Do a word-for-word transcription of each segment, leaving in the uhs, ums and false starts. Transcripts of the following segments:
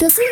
的死。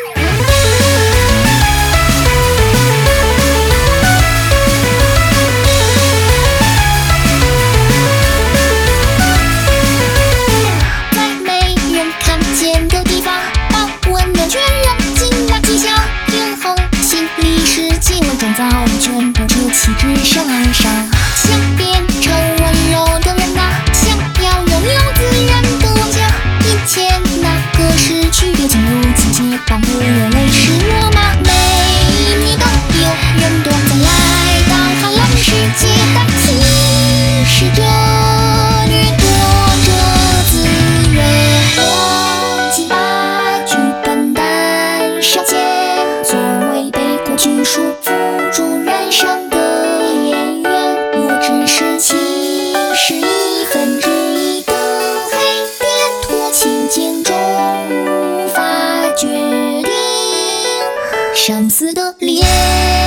在没人看见的地方，把温暖渲染进那技巧，平衡心理世界伪装造，全部出气质上上。想变成温柔的人啊，想要拥有自然的妄想，眼前那个失去别进入情节般的热泪是我吗？每你都有人懂得来到寒冷世界，但其实这掠夺着资源，忘记把剧本单上线，作为被过去束缚住人生的演员，我只是其是一分之一的黑点，托情间中无法决定生死的脸。